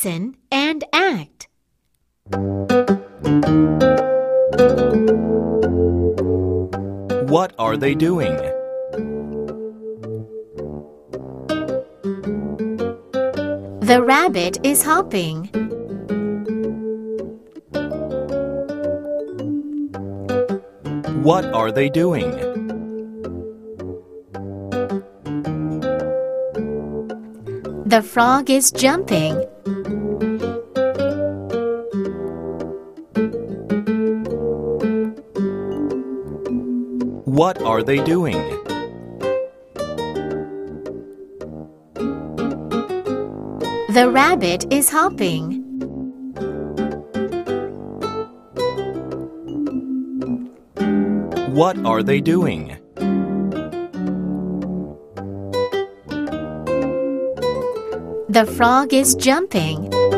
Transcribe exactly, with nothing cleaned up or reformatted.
Listen and act. What are they doing? The rabbit is hopping. What are they doing? The frog is jumping. What are they doing? The rabbit is hopping. What are they doing? The frog is jumping.